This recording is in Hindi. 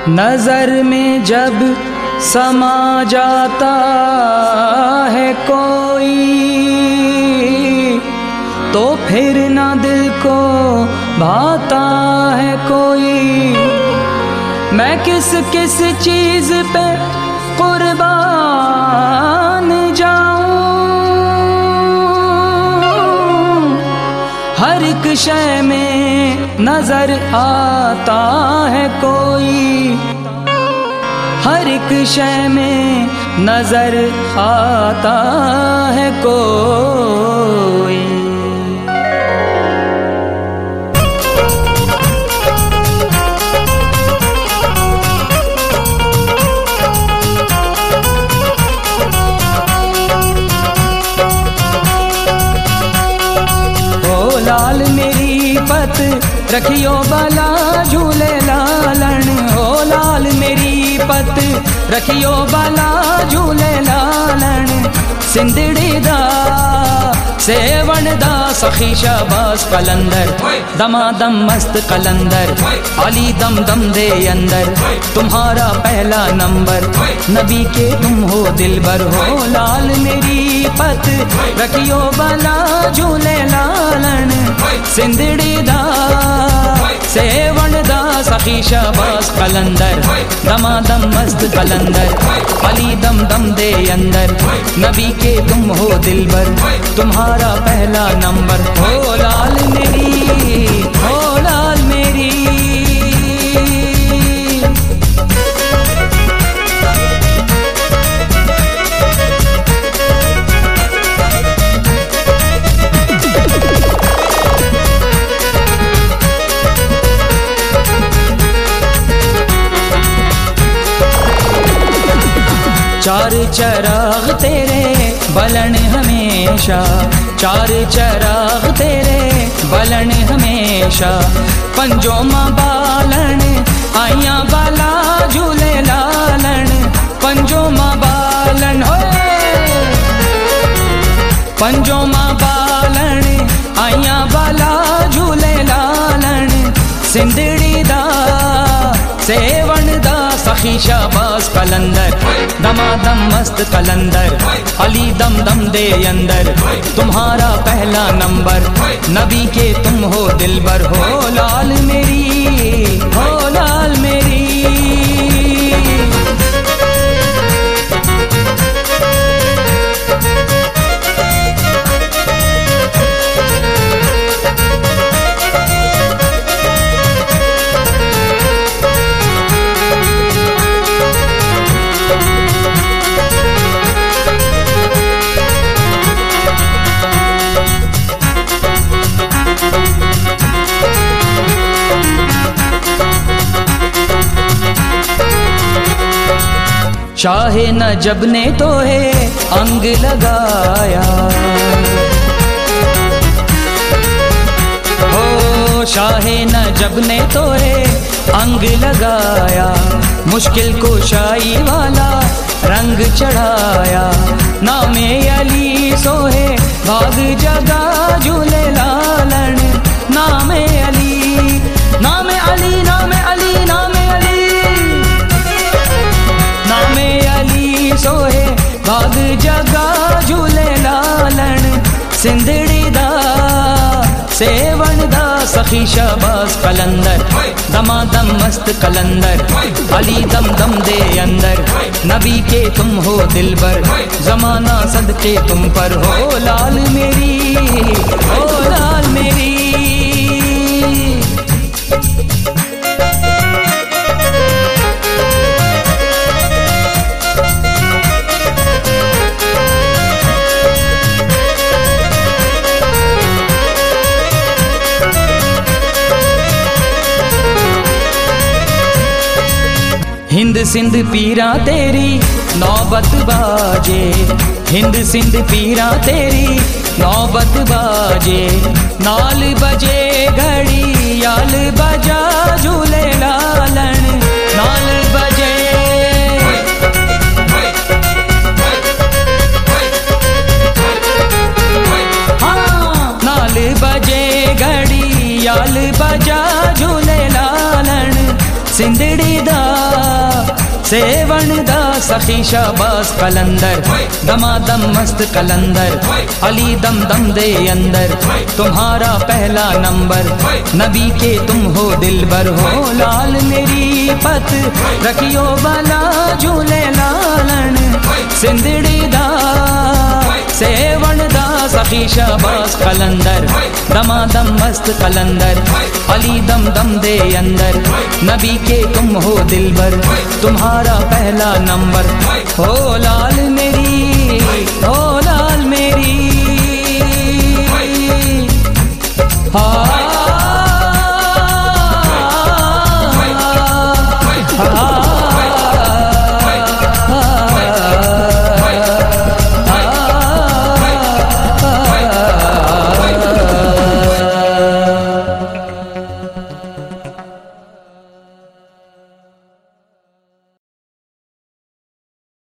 नजर में जब समा जाता है कोई तो फिर ना दिल को भाता है कोई। मैं किस किस चीज पे कुर्बान जाऊं, हर एक शय में नजर आता है कोई, हर एक शय में नजर आता है कोई। लाल मेरी पत रखियो बाला झूले लालन, हो लाल मेरी पत रखियो बाला झूले लालन। सिंधड़ी दा सेवण दा सखी शाबाश कलंदर, दमादम मस्त कलंदर, अली दम दम दे अंदर, तुम्हारा पहला नंबर, नबी के तुम हो दिलबर। हो लाल मेरी पत रखियो बाला झूले लालन, सिंधड़ी दा सेवण दा सखी शाबाश कलंदर, दमादम मस्त कलंदर, अली दम दम दे अंदर, नबी के तुम हो दिलबर, तुम्हारा पहला नंबर। हो लाल मेरी, हो लाल मेरी। चार चराग तेरे बलन हमेशा, चार चराग तेरे बलन हमेशा, पंजों मां बालन आइया बाला झूले लालन, पंजों मां बालन हो, पंजों मां बालन आइया बाला झूले लालन। सिंधड़ी दा सेवण दा सखी शाबाश कलंदर, दमादम मस्त कलंदर, अली दम दम दे अंदर, तुम्हारा पहला नंबर, नबी के तुम हो दिलबर। हो लाल मेरी, हो लाल मेरी। शाहे नजब ने तो है अंग लगाया, हो शाहे नजब ने तो है अंग लगाया, मुश्किल कुशाई वाला रंग चढ़ाया, नामे अली सोहे भाग जगा झूले लालन, नामे अली, नामे अली, नामे अली, नामे अली, नामे अली सोहे भाग जगा झूले लालन। सिंधड़ी दा सेवण दा सखी शाबाश कलंदर, दमादम मस्त कलंदर, अली दम दम दे अंदर, नबी के तुम हो दिलबर, जमाना सदके तुम पर। हो लाल मेरी, हो लाल मेरी। हिंद सिंध पीरा तेरी नौबत बाजे, हिंद सिंध पीरा तेरी नौबत बाजे, नाल बजे घड़ी याल बजा झूले लालन, नाल बजे, हाँ नाल बजे घड़ी याल बजा झूले लालन। सिंधड़ी दा सेवण दा सखी शाबाश कलंदर, दमादम मस्त कलंदर, अली दम दम दे अंदर, तुम्हारा पहला नंबर, नबी के तुम हो दिलबर हो। लाल मेरी पत रखियो बाला झूले लालन, सिंदड़ी दा सेवण दा सखी शाबाश कलंदर, दमादम मस्त कलंदर, अली दम दम दे अंदर, नबी के तुम हो दिलबर, तुम्हारा पहला नंबर। हो लाल मेरी, हो लाल मेरी, हाँ